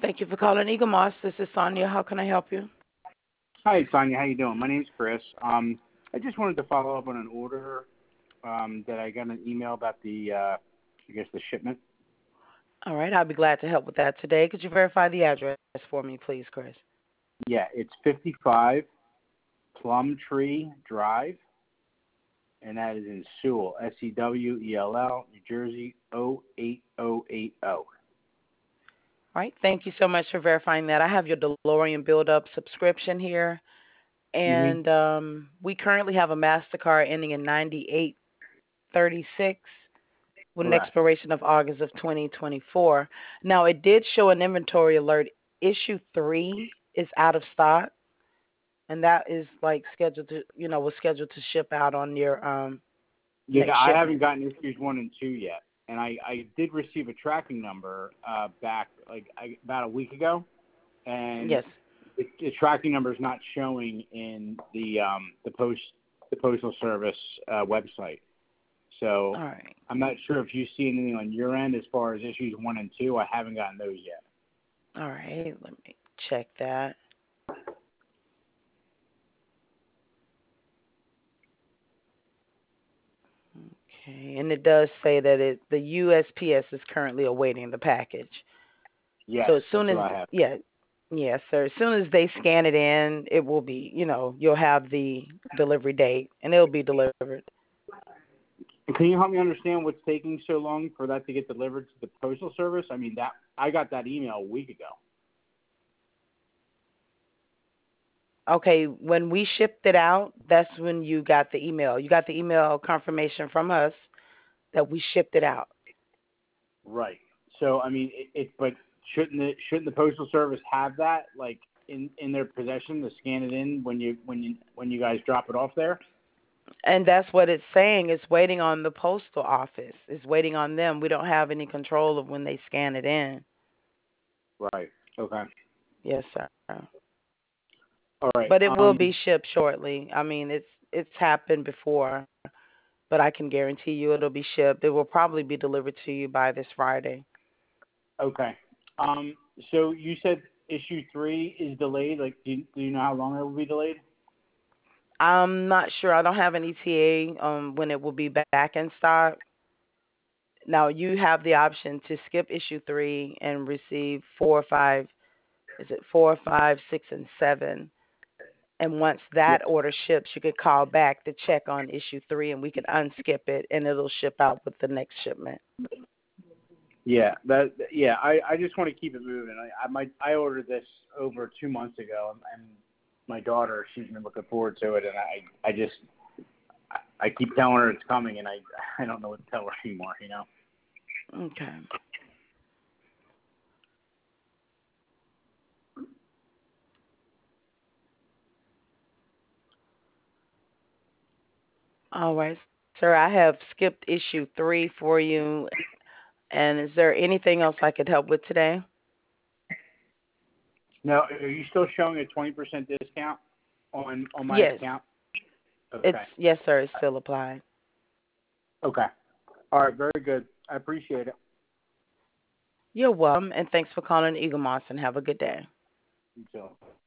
Thank you for calling Eagle Moss. This is Sonia. How can I help you? Hi, Sonia. How you doing? My name's Chris. I just wanted to follow up on an order that I got an email about the shipment. All right, I'll be glad to help with that today. Could you verify the address for me, please, Chris? Yeah, it's 55 Plum Tree Drive, and that is in Sewell, Sewell, New Jersey, 08080. All right, thank you so much for verifying that. I have your DeLorean Build-Up subscription here, Mm-hmm. and we currently have a MasterCard ending in 9836 with an Correct. expiration of August of 2024. Now, it did show an inventory alert. Issue 3 is out of stock, and that is like scheduled to, was scheduled to ship out on your Yeah, next I haven't shipment. gotten issues 1 and 2 yet, and I did receive a tracking number back about a week ago, and Yes. the tracking number is not showing in the postal service website. So All right. I'm not sure if you see anything on your end as far as issues 1 and 2. I haven't gotten those yet. All right. Let me check that. Okay. And it does say that the USPS is currently awaiting the package. Yes, So as that's soon as what I have. yes, sir. As soon as they scan it in, it will be, you'll have the delivery date and it'll be delivered. And can you help me understand what's taking so long for that to get delivered to the postal service? I mean, that I got that email a week ago. Okay, when we shipped it out, that's when you got the email. You got the email confirmation from us that we shipped it out. Right. So I mean, but shouldn't the postal service have that like in their possession to scan it in when you guys drop it off there? And that's what it's saying. It's waiting on the postal office. It's waiting on them. We don't have any control of when they scan it in. Right. Okay. Yes, sir. All right. But it will be shipped shortly. I mean, it's happened before, but I can guarantee you it'll be shipped. It will probably be delivered to you by this Friday. Okay. So you said issue 3 is delayed. Like, do you know how long it will be delayed? I'm not sure. I don't have an ETA when it will be back in stock. Now you have the option to skip issue 3 and receive 4 or 5. Is it 4, 5, 6, and 7? And once Yeah. that order ships, you could call back to check on issue 3, and we could unskip it, and it'll ship out with the next shipment. Yeah. I just want to keep it moving. I ordered this over 2 months ago, and my daughter, she's been looking forward to it, and I keep telling her it's coming, and I don't know what to tell her anymore. You know. Okay. All right, sir. I have skipped issue 3 for you. And is there anything else I could help with today? Now, are you still showing a 20% discount on my Yes. account? It's Okay. yes, sir. It's still applied. Okay. All right. Very good. I appreciate it. You're welcome, and thanks for calling Eagle Moss, and have a good day. You too.